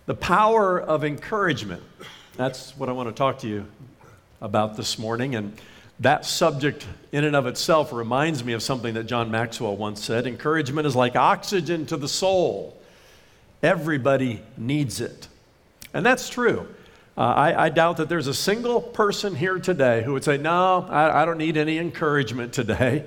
The power of encouragement. That's what I want to talk to you about this morning. And that subject in and of itself reminds me of something that John Maxwell once said. Encouragement is like oxygen to the soul. Everybody needs it. And that's true. I doubt that there's a single person here today who would say, no, I don't need any encouragement today.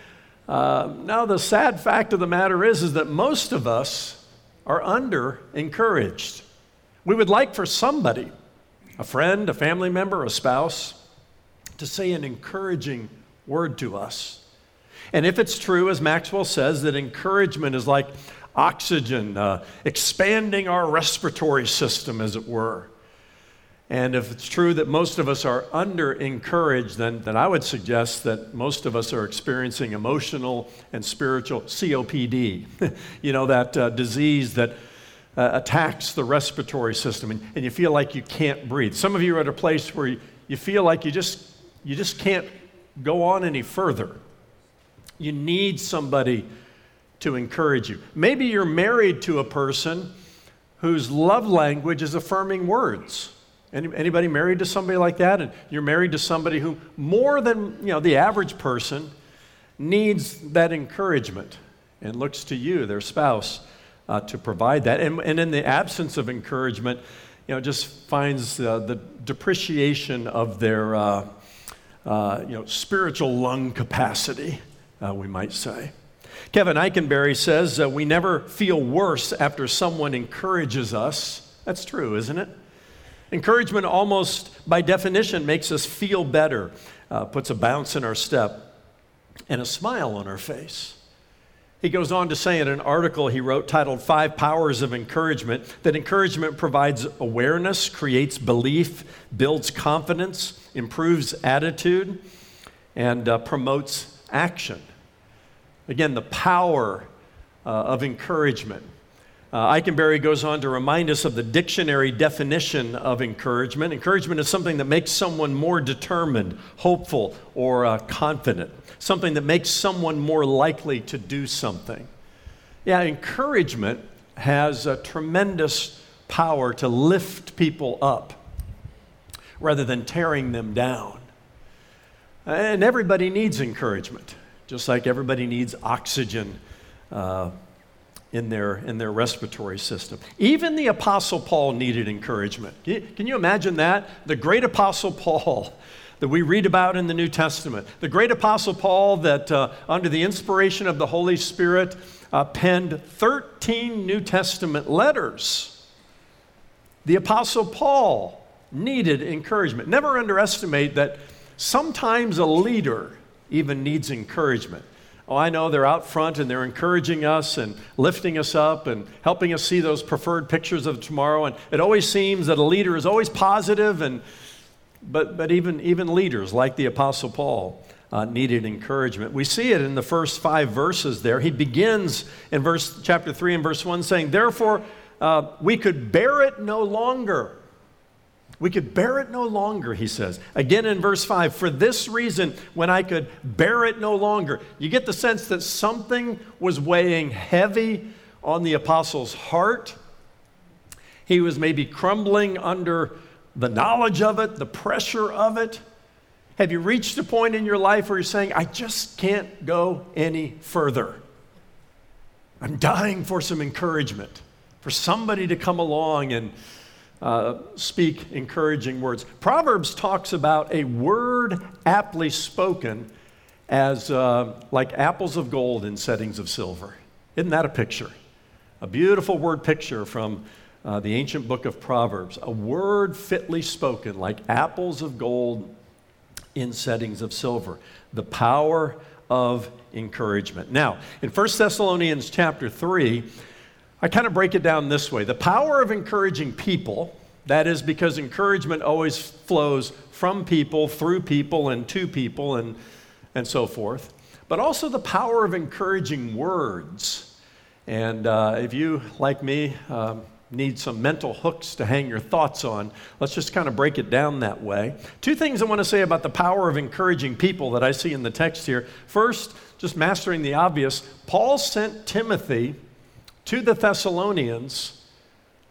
No, the sad fact of the matter is that most of us are under-encouraged. We would like for somebody, a friend, a family member, a spouse, to say an encouraging word to us. And if it's true, as Maxwell says, that encouragement is like oxygen, expanding our respiratory system, as it were. And if it's true that most of us are under-encouraged, then I would suggest that most of us are experiencing emotional and spiritual COPD. You know, that disease that attacks the respiratory system, and you feel like you can't breathe. Some of you are at a place where you feel like you just can't go on any further. You need somebody to encourage you. Maybe you're married to a person whose love language is affirming words. Anybody married to somebody like that? And you're married to somebody who, more than the average person, needs that encouragement and looks to you, their spouse, to provide that. And in the absence of encouragement, just finds the depreciation of their spiritual lung capacity, we might say. Kevin Eikenberry says, we never feel worse after someone encourages us. That's true, isn't it? Encouragement almost by definition makes us feel better, puts a bounce in our step and a smile on our face. He goes on to say in an article he wrote titled 5 Powers of Encouragement that encouragement provides awareness, creates belief, builds confidence, improves attitude, and promotes action. Again, the power of encouragement. Eikenberry goes on to remind us of the dictionary definition of encouragement. Encouragement is something that makes someone more determined, hopeful, or confident. Something that makes someone more likely to do something. Yeah, encouragement has a tremendous power to lift people up rather than tearing them down. And everybody needs encouragement, just like everybody needs oxygen in their respiratory system. Even the Apostle Paul needed encouragement. Can you imagine that? The great Apostle Paul that we read about in the New Testament. The great Apostle Paul that under the inspiration of the Holy Spirit penned 13 New Testament letters. The Apostle Paul needed encouragement. Never underestimate that sometimes a leader even needs encouragement. Oh, I know they're out front and they're encouraging us and lifting us up and helping us see those preferred pictures of tomorrow. And it always seems that a leader is always positive, but even leaders like the Apostle Paul needed encouragement. We see it in the first 5 verses there. He begins in chapter 3 and verse 1 saying, therefore, we could bear it no longer. We could bear it no longer, he says. Again in verse 5, for this reason, when I could bear it no longer. You get the sense that something was weighing heavy on the apostle's heart. He was maybe crumbling under the knowledge of it, the pressure of it. Have you reached a point in your life where you're saying, I just can't go any further? I'm dying for some encouragement, for somebody to come along and speak encouraging words. Proverbs talks about a word aptly spoken as like apples of gold in settings of silver. Isn't that a picture? A beautiful word picture from the ancient book of Proverbs. A word fitly spoken like apples of gold in settings of silver. The power of encouragement. Now, in 1 Thessalonians chapter 3, I kind of break it down this way. The power of encouraging people, that is because encouragement always flows from people, through people, and to people, and so forth. But also the power of encouraging words. And if you, like me, need some mental hooks to hang your thoughts on, let's just kind of break it down that way. 2 things I want to say about the power of encouraging people that I see in the text here. First, just mastering the obvious, Paul sent Timothy to the Thessalonians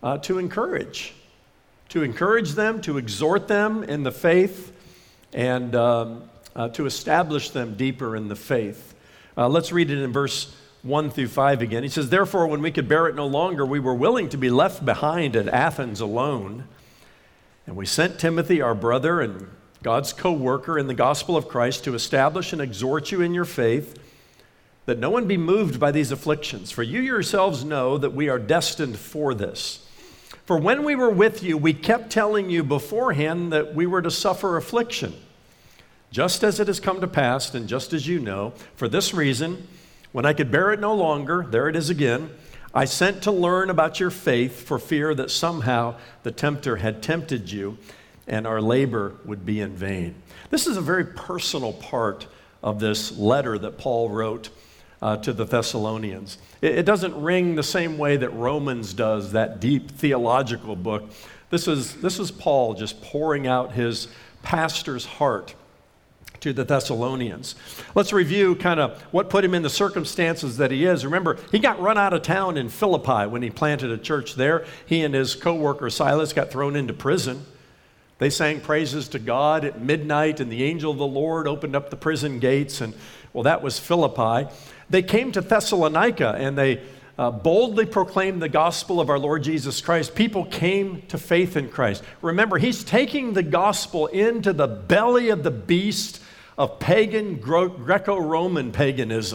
to encourage them, to exhort them in the faith, and to establish them deeper in the faith. Let's read it in verse 1 through 5 again. He says, "Therefore, when we could bear it no longer, we were willing to be left behind at Athens alone. And we sent Timothy, our brother and God's co-worker in the gospel of Christ, to establish and exhort you in your faith, that no one be moved by these afflictions. For you yourselves know that we are destined for this. For when we were with you, we kept telling you beforehand that we were to suffer affliction, just as it has come to pass, and just as you know. For this reason, when I could bear it no longer," there it is again, "I sent to learn about your faith, for fear that somehow the tempter had tempted you, and our labor would be in vain." This is a very personal part of this letter that Paul wrote to the Thessalonians. It doesn't ring the same way that Romans does, that deep theological book. This is Paul just pouring out his pastor's heart to the Thessalonians. Let's review kind of what put him in the circumstances that he is. Remember, he got run out of town in Philippi when he planted a church there. He and his co-worker Silas got thrown into prison. They sang praises to God at midnight, and the angel of the Lord opened up the prison gates, and well, that was Philippi. They came to Thessalonica, and they boldly proclaimed the gospel of our Lord Jesus Christ. People came to faith in Christ. Remember, he's taking the gospel into the belly of the beast of pagan, Greco-Roman paganism.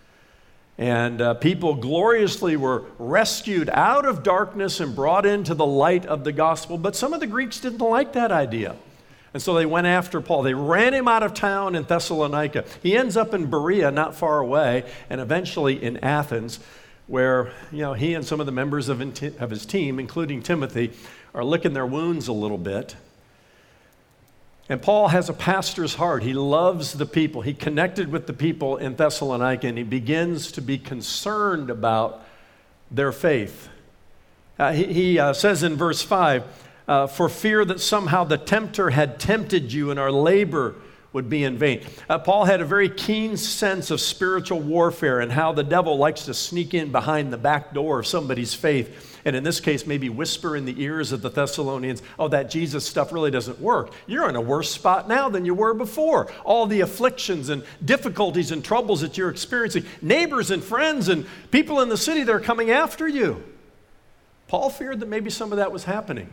And people gloriously were rescued out of darkness and brought into the light of the gospel. But some of the Greeks didn't like that idea. And so they went after Paul. They ran him out of town in Thessalonica. He ends up in Berea, not far away, and eventually in Athens, where he and some of the members of his team, including Timothy, are licking their wounds a little bit. And Paul has a pastor's heart. He loves the people. He connected with the people in Thessalonica, and he begins to be concerned about their faith. He says in verse 5, "For fear that somehow the tempter had tempted you and our labor would be in vain." Paul had a very keen sense of spiritual warfare and how the devil likes to sneak in behind the back door of somebody's faith. And in this case, maybe whisper in the ears of the Thessalonians, "Oh, that Jesus stuff really doesn't work. You're in a worse spot now than you were before. All the afflictions and difficulties and troubles that you're experiencing, neighbors and friends and people in the city, they're coming after you." Paul feared that maybe some of that was happening.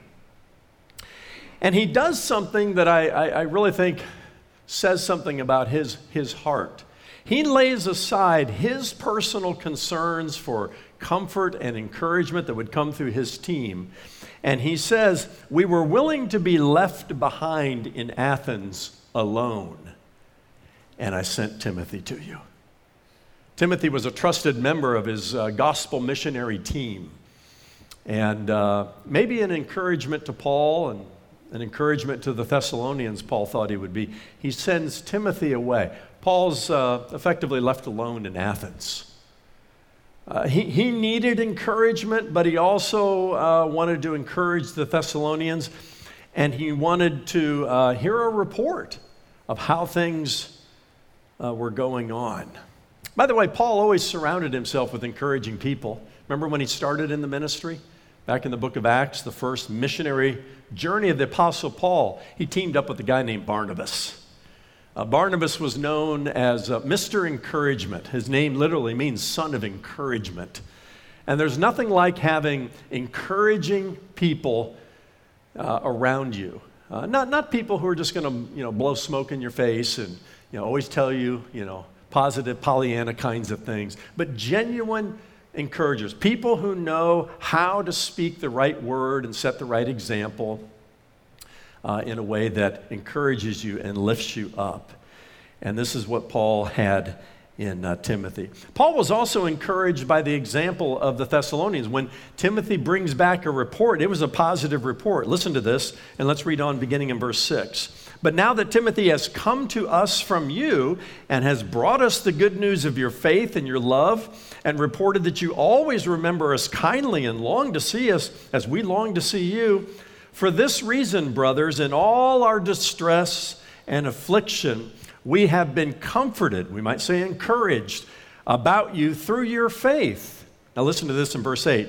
And he does something that I really think says something about his heart. He lays aside his personal concerns for comfort and encouragement that would come through his team. And he says, "We were willing to be left behind in Athens alone, and I sent Timothy to you." Timothy was a trusted member of his gospel missionary team. And maybe an encouragement to Paul and an encouragement to the Thessalonians, Paul thought he would be. He sends Timothy away. Paul's effectively left alone in Athens. He needed encouragement, but he also wanted to encourage the Thessalonians, and he wanted to hear a report of how things were going on. By the way, Paul always surrounded himself with encouraging people. Remember when he started in the ministry? Back in the book of Acts, the first missionary journey of the Apostle Paul, he teamed up with a guy named Barnabas. Barnabas was known as Mr. Encouragement. His name literally means son of encouragement. And there's nothing like having encouraging people around you. Not people who are just going to blow smoke in your face and always tell you positive Pollyanna kinds of things, but genuine encouragers, people who know how to speak the right word and set the right example in a way that encourages you and lifts you up. And this is what Paul had in Timothy. Paul was also encouraged by the example of the Thessalonians. When Timothy brings back a report, it was a positive report. Listen to this, and let's read on beginning in verse 6. "But now that Timothy has come to us from you and has brought us the good news of your faith and your love, and reported that you always remember us kindly and long to see us as we long to see you, for this reason, brothers, in all our distress and affliction, we have been comforted," we might say encouraged, "about you through your faith." Now listen to this in verse 8.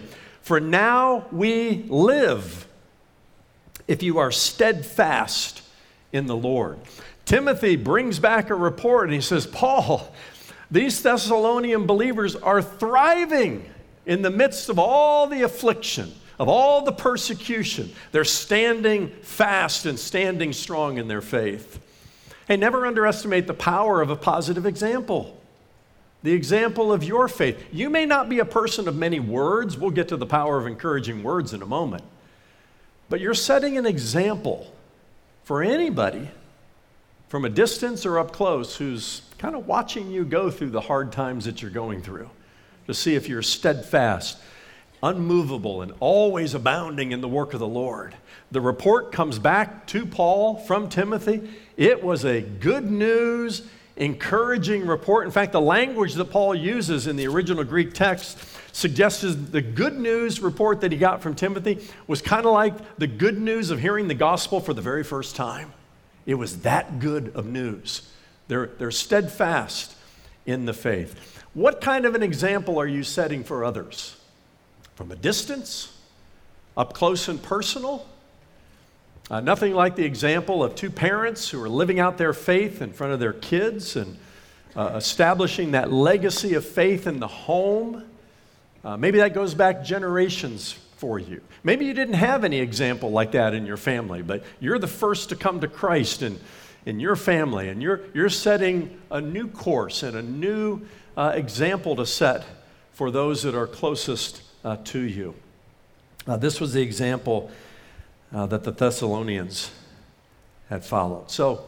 For now we live if you are steadfast in the Lord. Timothy brings back a report and he says, Paul, these Thessalonian believers are thriving in the midst of all the affliction, of all the persecution. They're standing fast and standing strong in their faith. Hey, never underestimate the power of a positive example. The example of your faith. You may not be a person of many words. We'll get to the power of encouraging words in a moment. But you're setting an example for anybody from a distance or up close who's kind of watching you go through the hard times that you're going through to see if you're steadfast, unmovable, and always abounding in the work of the Lord. The report comes back to Paul from Timothy. It was a good news, encouraging report. In fact, the language that Paul uses in the original Greek text suggests the good news report that he got from Timothy was kind of like the good news of hearing the gospel for the very first time. It was that good of news. They're steadfast in the faith. What kind of an example are you setting for others? From a distance? Up close and personal? Nothing like the example of two parents who are living out their faith in front of their kids and establishing that legacy of faith in the home. Maybe that goes back generations for you. Maybe you didn't have any example like that in your family, but you're the first to come to Christ in your family, and you're setting a new course and a new example to set for those that are closest to you. This was the example that the Thessalonians had followed. So,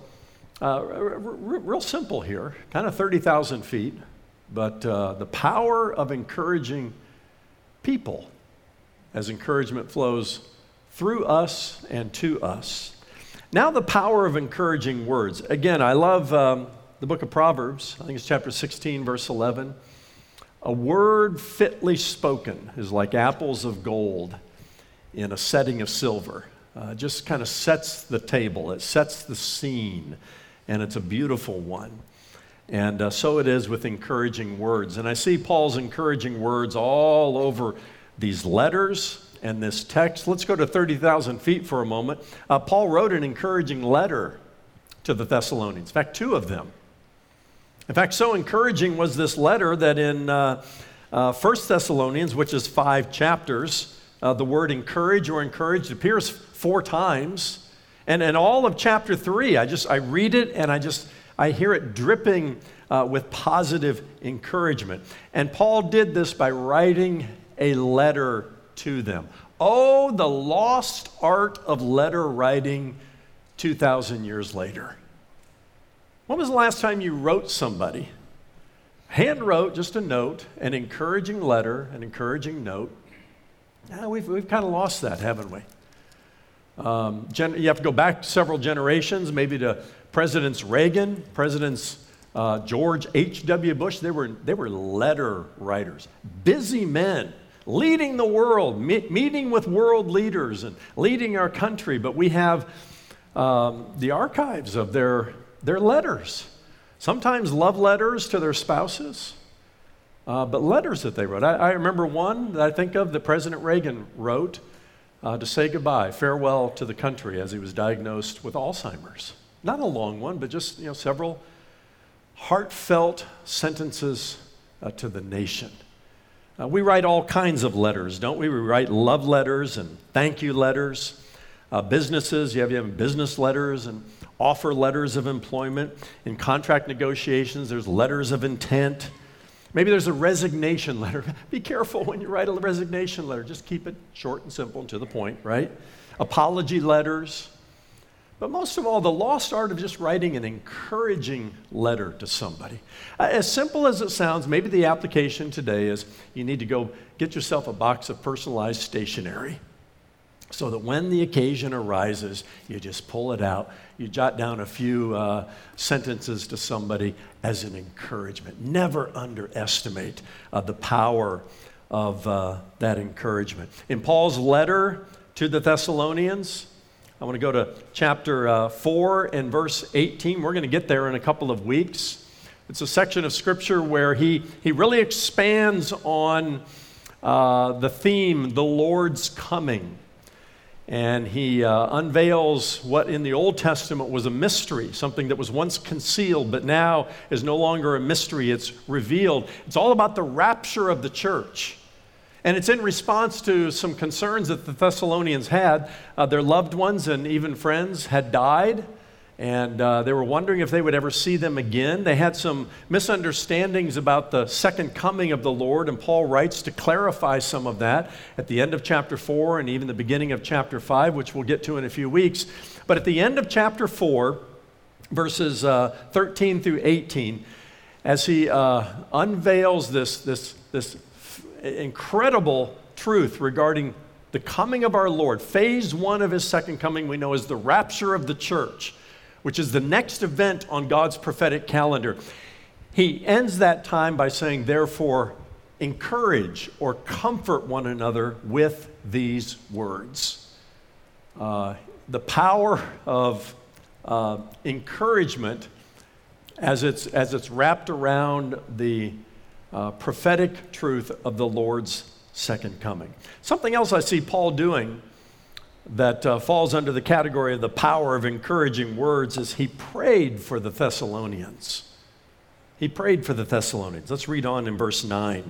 real simple here, kind of 30,000 feet, but the power of encouraging people as encouragement flows through us and to us. Now the power of encouraging words. Again, I love the book of Proverbs. I think it's chapter 16, verse 11. A word fitly spoken is like apples of gold in a setting of silver. Just kind of sets the table. It sets the scene, and it's a beautiful one. And so it is with encouraging words. And I see Paul's encouraging words all over these letters and this text. Let's go to 30,000 feet for a moment. Paul wrote an encouraging letter to the Thessalonians. In fact, two of them. In fact, so encouraging was this letter that in 1 Thessalonians, which is 5 chapters, the word encourage or encouraged appears 4 times. And in all of chapter 3, I read it and I hear it dripping with positive encouragement. And Paul did this by writing a letter to them. Oh, the lost art of letter writing 2,000 years later. When was the last time you wrote somebody? Hand wrote just a note, an encouraging letter, an encouraging note. We've kind of lost that, haven't we? You have to go back several generations, maybe to Presidents Reagan, Presidents George H.W. Bush. They were letter writers, busy men, leading the world, meeting with world leaders and leading our country. But we have the archives of their letters. Sometimes love letters to their spouses, but letters that they wrote. I remember one that I think of that President Reagan wrote to say goodbye, farewell to the country as he was diagnosed with Alzheimer's. Not a long one, but just several heartfelt sentences to the nation. We write all kinds of letters, don't we? We write love letters and thank you letters. Businesses, you have business letters and offer letters of employment. In contract negotiations, there's letters of intent. Maybe there's a resignation letter. Be careful when you write a resignation letter. Just keep it short and simple and to the point, right? Apology letters. But most of all, the lost art of just writing an encouraging letter to somebody. As simple as it sounds, maybe the application today is you need to go get yourself a box of personalized stationery so that when the occasion arises, you just pull it out. You jot down a few sentences to somebody as an encouragement. Never underestimate the power of that encouragement. In Paul's letter to the Thessalonians, I want to go to chapter 4 and verse 18. We're going to get there in a couple of weeks. It's a section of Scripture where he really expands on the theme, the Lord's coming. And he unveils what in the Old Testament was a mystery, something that was once concealed, but now is no longer a mystery. It's revealed. It's all about the rapture of the church. And it's in response to some concerns that the Thessalonians had. Their loved ones and even friends had died, and they were wondering if they would ever see them again. They had some misunderstandings about the second coming of the Lord, and Paul writes to clarify some of that at the end of chapter 4 and even the beginning of chapter 5, which we'll get to in a few weeks. But at the end of chapter 4, verses 13 through 18, as he unveils this incredible truth regarding the coming of our Lord, phase 1 of his second coming we know is the rapture of the church, which is the next event on God's prophetic calendar. He ends that time by saying, therefore, encourage or comfort one another with these words. The power of encouragement as it's wrapped around the prophetic truth of the Lord's second coming. Something else I see Paul doing that falls under the category of the power of encouraging words is he prayed for the Thessalonians. He prayed for the Thessalonians. Let's read on in verse 9.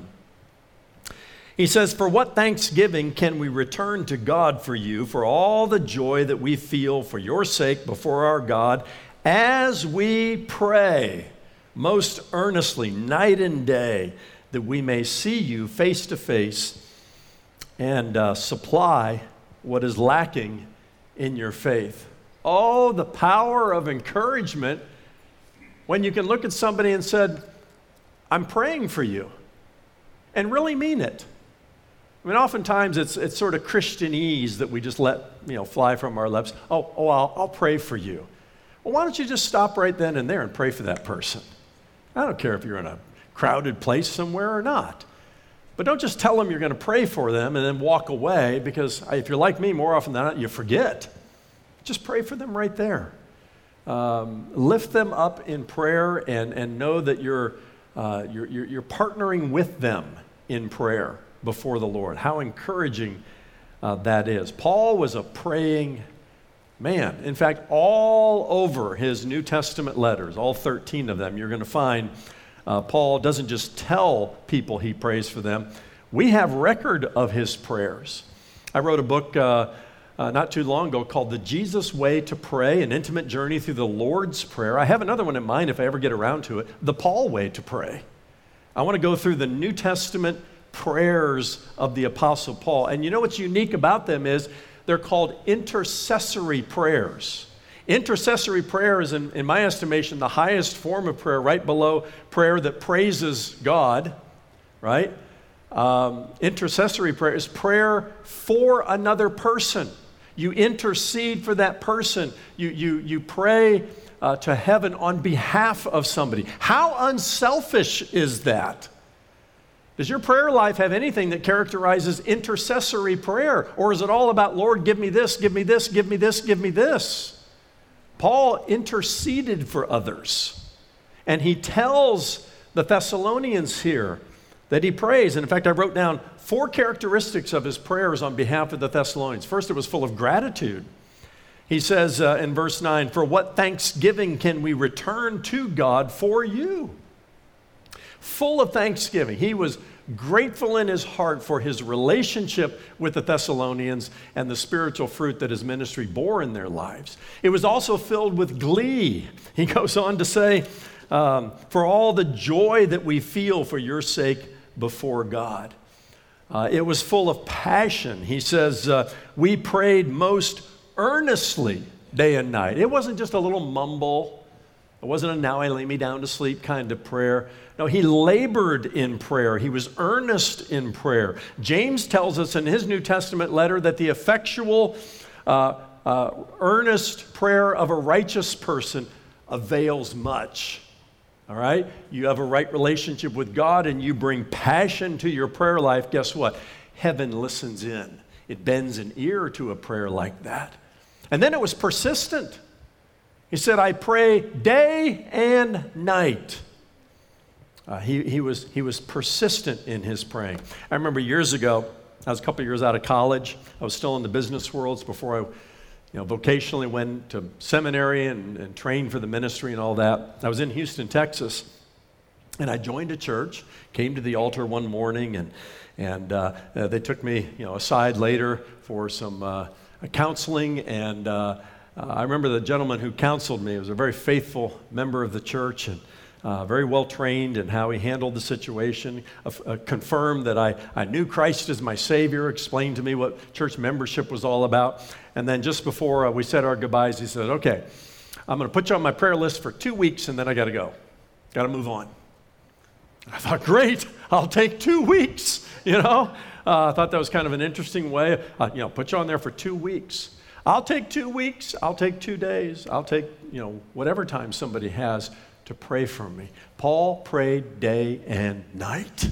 He says, "For what thanksgiving can we return to God for you, for all the joy that we feel for your sake before our God, as we pray most earnestly, night and day, that we may see you face to face and supply what is lacking in your faith." Oh, the power of encouragement when you can look at somebody and said, "I'm praying for you," and really mean it. I mean, oftentimes it's sort of Christianese that we just let fly from our lips. I'll pray for you. Well, why don't you just stop right then and there and pray for that person? I don't care if you're in a crowded place somewhere or not. But don't just tell them you're going to pray for them and then walk away, because if you're like me, more often than not, you forget. Just pray for them right there. Lift them up in prayer and know that you're partnering with them in prayer before the Lord. How encouraging that is. Paul was a praying man. In fact, all over his New Testament letters, all 13 of them, you're going to find Paul doesn't just tell people he prays for them. We have record of his prayers. I wrote a book not too long ago called The Jesus Way to Pray, An Intimate Journey Through the Lord's Prayer. I have another one in mind if I ever get around to it, The Paul Way to Pray. I want to go through the New Testament prayers of the Apostle Paul. And you know what's unique about them is they're called intercessory prayers. Intercessory prayer is, in my estimation, the highest form of prayer, right below prayer that praises God, right? Intercessory prayer is prayer for another person. You intercede for that person. You pray to heaven on behalf of somebody. How unselfish is that? Does your prayer life have anything that characterizes intercessory prayer? Or is it all about, Lord, give me this, give me this, give me this, give me this? Paul interceded for others. And he tells the Thessalonians here that he prays. And in fact, I wrote down 4 characteristics of his prayers on behalf of the Thessalonians. First, it was full of gratitude. He says in verse 9, "For what thanksgiving can we return to God for you?" Full of thanksgiving. He was grateful in his heart for his relationship with the Thessalonians and the spiritual fruit that his ministry bore in their lives. It was also filled with glee. He goes on to say, "For all the joy that we feel for your sake before God." It was full of passion. He says, "We prayed most earnestly day and night." It wasn't just a little mumble. It wasn't a "now I lay me down to sleep" kind of prayer. No, he labored in prayer. He was earnest in prayer. James tells us in his New Testament letter that the effectual, earnest prayer of a righteous person avails much. All right? You have a right relationship with God and you bring passion to your prayer life. Guess what? Heaven listens in. It bends an ear to a prayer like that. And then it was persistent. He said, "I pray day and night." He was persistent in his praying. I remember years ago, I was a couple years out of college. I was still in the business worlds before I vocationally went to seminary and trained for the ministry and all that. I was in Houston, Texas, and I joined a church, came to the altar one morning, and they took me aside later for some counseling, and I remember the gentleman who counseled me was a very faithful member of the church, and very well trained in how he handled the situation, confirmed that I knew Christ as my Savior, explained to me what church membership was all about. And then just before we said our goodbyes, he said, okay, I'm going to put you on my prayer list for 2 weeks, and then I got to go. Got to move on. I thought, great, I'll take 2 weeks, I thought that was kind of an interesting way, put you on there for 2 weeks. I'll take 2 weeks, I'll take 2 days, I'll take, whatever time somebody has to pray for me. Paul prayed day and night.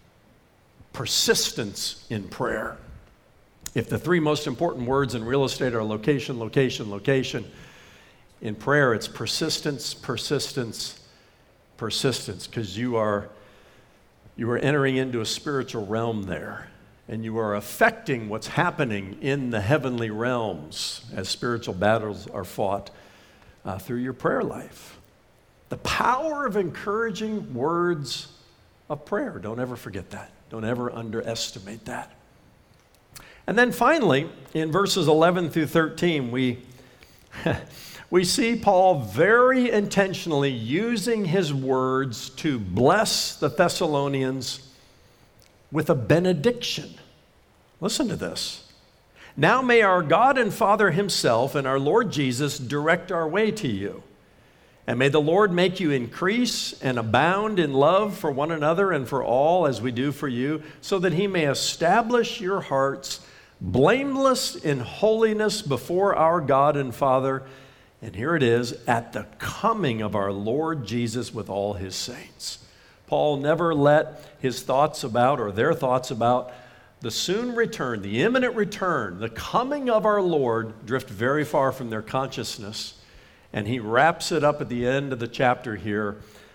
Persistence in prayer. If the 3 most important words in real estate are location, location, location, in prayer it's persistence, persistence, persistence, because you are entering into a spiritual realm there, and you are affecting what's happening in the heavenly realms as spiritual battles are fought through your prayer life. The power of encouraging words of prayer. Don't ever forget that. Don't ever underestimate that. And then finally, in verses 11 through 13, we see Paul very intentionally using his words to bless the Thessalonians with a benediction. Listen to this. Now may our God and Father himself and our Lord Jesus direct our way to you. And may the Lord make you increase and abound in love for one another and for all as we do for you, so that he may establish your hearts blameless in holiness before our God and Father. And here it is, at the coming of our Lord Jesus with all his saints. Paul never let his thoughts about, or their thoughts about, the soon return, the imminent return, the coming of our Lord drift very far from their consciousness. And he wraps it up at the end of the chapter here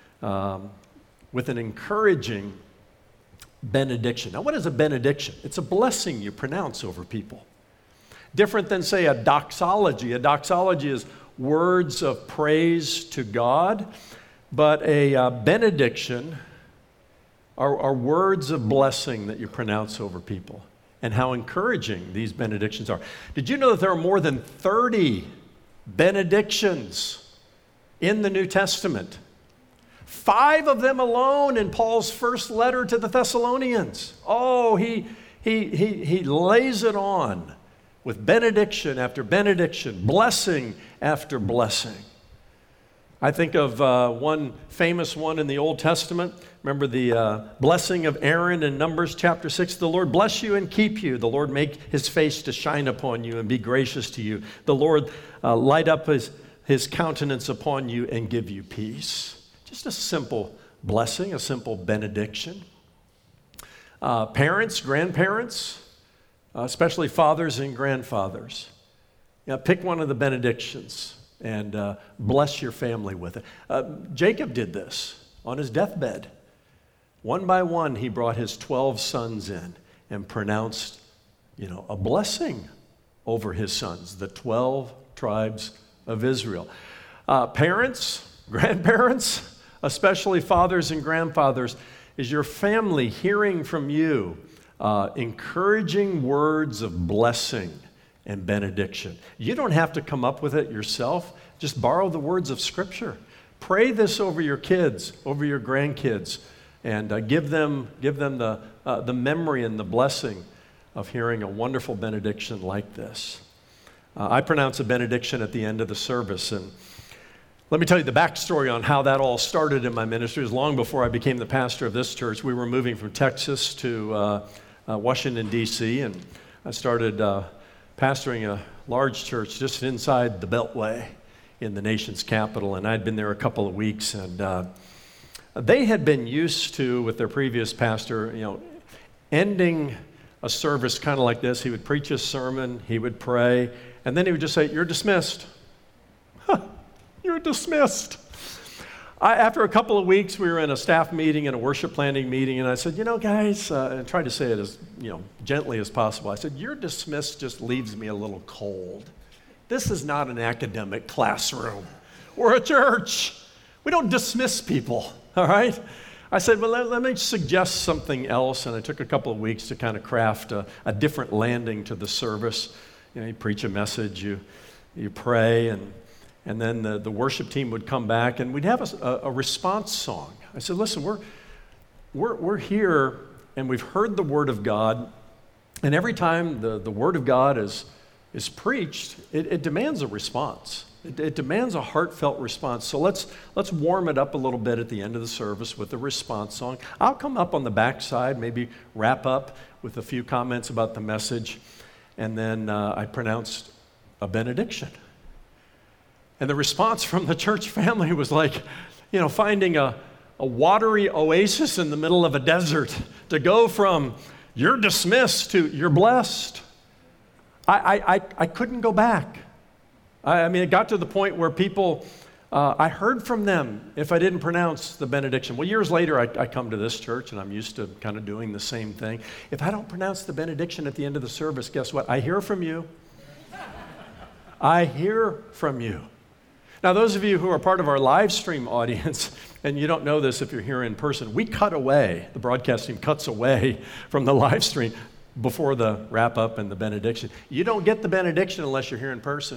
with an encouraging benediction. Now, what is a benediction? It's a blessing you pronounce over people. Different than, say, a doxology. A doxology is words of praise to God, but a benediction are words of blessing that you pronounce over people, and how encouraging these benedictions are. Did you know that there are more than 30 benedictions in the New Testament? 5 of them alone in Paul's first letter to the Thessalonians. Oh, he lays it on with benediction after benediction, blessing after blessing. I think of one famous one in the Old Testament. Remember the blessing of Aaron in Numbers chapter 6? The Lord bless you and keep you. The Lord make his face to shine upon you and be gracious to you. The Lord light up his countenance upon you and give you peace. Just a simple blessing, a simple benediction. Parents, grandparents, especially fathers and grandfathers, pick one of the benedictions and bless your family with it. Jacob did this on his deathbed. One by one, he brought his 12 sons in and pronounced, a blessing over his sons, the 12 tribes of Israel. Parents, grandparents, especially fathers and grandfathers, is your family hearing from you encouraging words of blessing and benediction? You don't have to come up with it yourself. Just borrow the words of Scripture. Pray this over your kids, over your grandkids, and give them the memory and the blessing of hearing a wonderful benediction like this. I pronounce a benediction at the end of the service, and let me tell you the backstory on how that all started in my ministry. It was long before I became the pastor of this church. We were moving from Texas to Washington, D.C., and I started pastoring a large church just inside the Beltway in the nation's capital, and I'd been there a couple of weeks, and they had been used to, with their previous pastor, ending a service kind of like this. He would preach a sermon, he would pray, and then he would just say, "You're dismissed." You're dismissed. After a couple of weeks, we were in a staff meeting and a worship planning meeting, and I said, guys, and tried to say it as gently as possible. I said, "Your dismissed just leaves me a little cold. This is not an academic classroom. We're a church. We don't dismiss people, all right?" I said, "Well, let me suggest something else," and I took a couple of weeks to kind of craft a different landing to the service. You preach a message, you pray, and then the worship team would come back, and we'd have a response song. I said, "Listen, we're here, and we've heard the Word of God, and every time the Word of God is preached, it demands a response. It demands a heartfelt response. So let's warm it up a little bit at the end of the service with a response song. I'll come up on the backside, maybe wrap up with a few comments about the message, and then I pronounced a benediction." And the response from the church family was like, finding a watery oasis in the middle of a desert, to go from "you're dismissed" to "you're blessed." I couldn't go back. It got to the point where people, I heard from them if I didn't pronounce the benediction. Well, years later, I come to this church, and I'm used to kind of doing the same thing. If I don't pronounce the benediction at the end of the service, guess what? I hear from you. I hear from you. Now, those of you who are part of our live stream audience, and you don't know this if you're here in person, we cut away, the broadcast team cuts away from the live stream before the wrap-up and the benediction. You don't get the benediction unless you're here in person.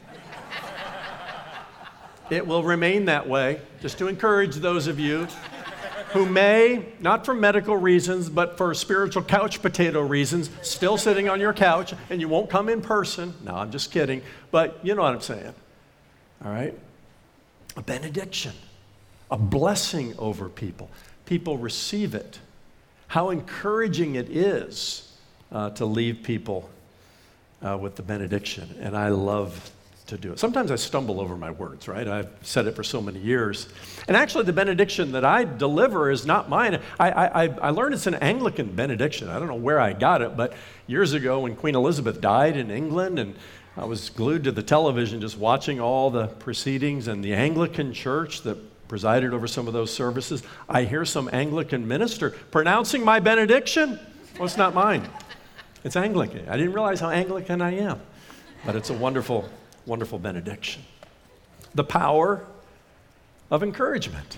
It will remain that way, just to encourage those of you who may, not for medical reasons, but for spiritual couch potato reasons, still sitting on your couch, and you won't come in person. No, I'm just kidding, but you know what I'm saying. All right? A benediction, a blessing over people. People receive it. How encouraging it is to leave people with the benediction, and I love to do it. Sometimes I stumble over my words, right? I've said it for so many years. And actually, the benediction that I deliver is not mine. I learned it's an Anglican benediction. I don't know where I got it, but years ago when Queen Elizabeth died in England, and I was glued to the television just watching all the proceedings, and the Anglican church that presided over some of those services, I hear some Anglican minister pronouncing my benediction. Well, it's not mine. It's Anglican. I didn't realize how Anglican I am, but it's a wonderful benediction. The power of encouragement.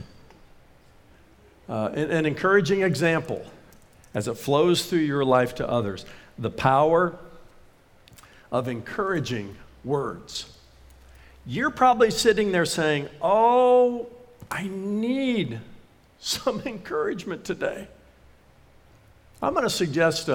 An encouraging example as it flows through your life to others. The power of encouraging words. You're probably sitting there saying, "Oh, I need some encouragement today." I'm going to suggest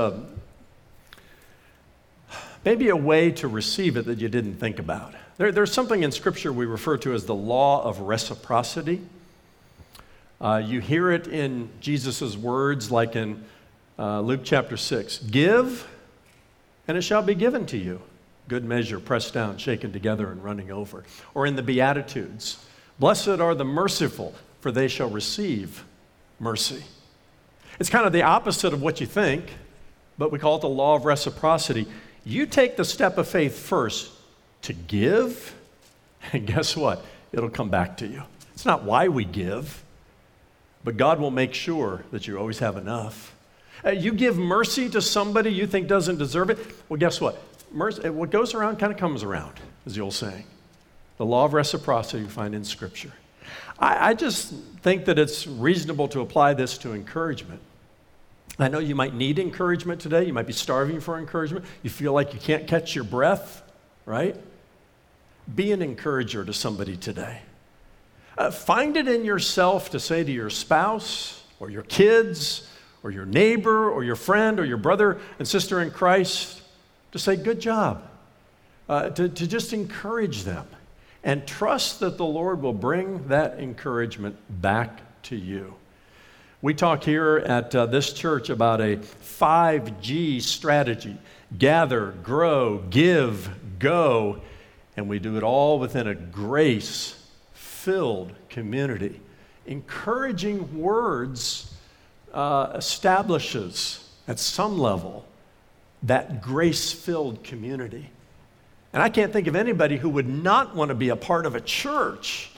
maybe a way to receive it that you didn't think about. There's something in Scripture we refer to as the law of reciprocity. You hear it in Jesus' words, like in Luke chapter 6. "Give, and it shall be given to you. Good measure, pressed down, shaken together, and running over." Or in the Beatitudes, "Blessed are the merciful, for they shall receive mercy." It's kind of the opposite of what you think, but we call it the law of reciprocity. You take the step of faith first to give, and guess what? It'll come back to you. It's not why we give, but God will make sure that you always have enough. You give mercy to somebody you think doesn't deserve it, well, guess what? Mercy, what goes around kind of comes around, is the old saying. The law of reciprocity you find in Scripture. I just think that it's reasonable to apply this to encouragement. I know you might need encouragement today. You might be starving for encouragement. You feel like you can't catch your breath, right? Be an encourager to somebody today. Find it in yourself to say to your spouse or your kids or your neighbor or your friend or your brother and sister in Christ, to say, "Good job," to just encourage them and trust that the Lord will bring that encouragement back to you. We talk here at this church about a 5G strategy: gather, grow, give, go, and we do it all within a grace-filled community. Encouraging words establishes, at some level, that grace-filled community. And I can't think of anybody who would not want to be a part of a church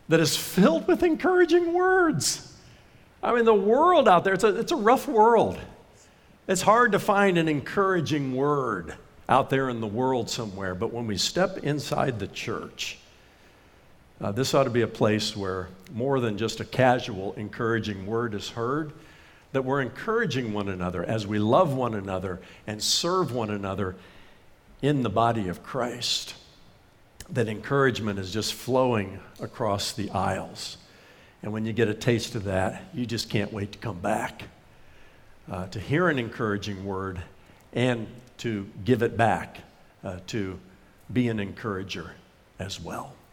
that is filled with encouraging words. I mean, the world out there, it's a rough world. It's hard to find an encouraging word out there in the world somewhere, but when we step inside the church, this ought to be a place where more than just a casual encouraging word is heard, that we're encouraging one another as we love one another and serve one another in the body of Christ. That encouragement is just flowing across the aisles. And when you get a taste of that, you just can't wait to come back, to hear an encouraging word and to give it back, to be an encourager as well.